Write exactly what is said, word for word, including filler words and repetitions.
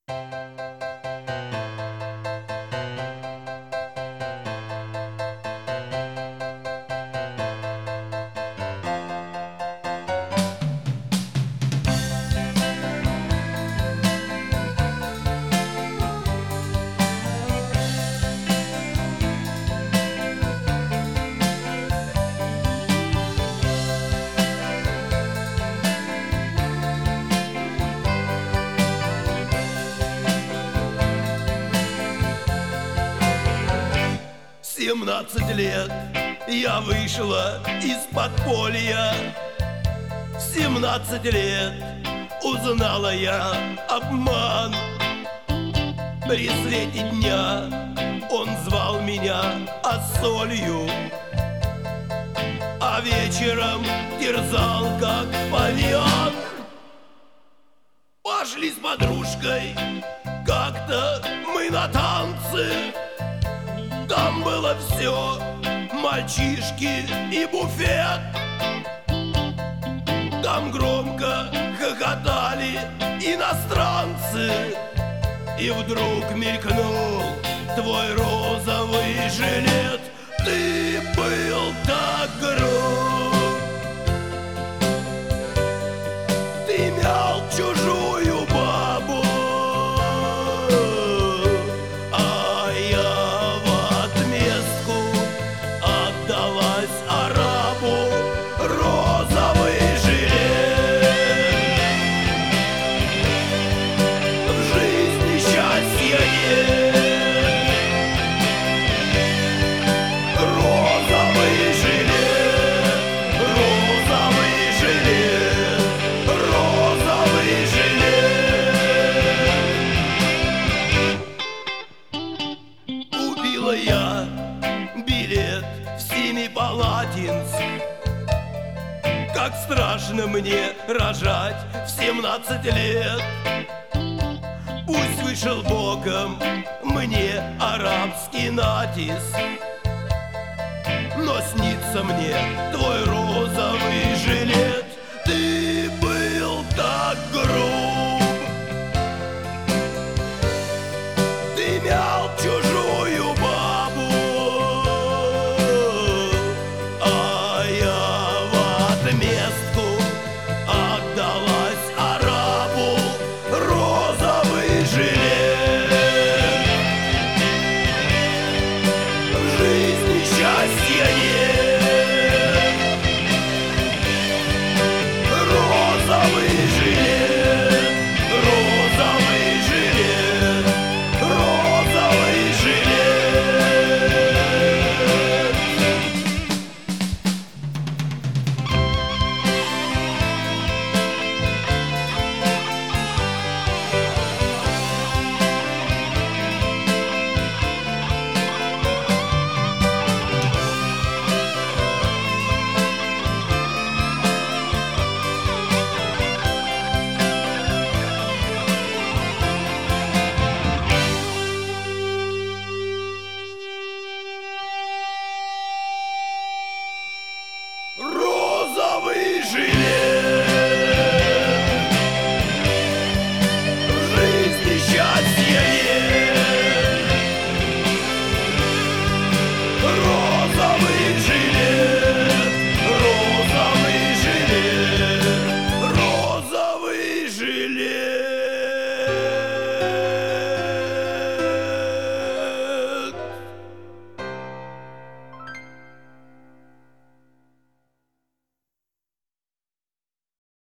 Семнадцать лет я вышла из подполья. В семнадцать лет узнала я обман. При свете дня он звал меня солью, а вечером терзал, как павиан. Пошли с подружкой как-то мы на танцы. Там было все, мальчишки и буфет. Там громко хохотали иностранцы. И вдруг мелькнул твой розовый жилет. Ты был так груб. Ты мял чужую бабу, а я в отместку отдалась арабу. Розовый жилет. В жизни счастья нет. Розовый жилет, розовый жилет, розовый жилет. Купила я билет в Семипалатинск. Как страшно мне рожать в семнадцать лет. Пусть вышел боком мне арабский натиск, но снится мне твой розовый жилет. Ты был так груб. Ты мял чужую бабу, а я в отместку отдалась арабу. Розовый жилет.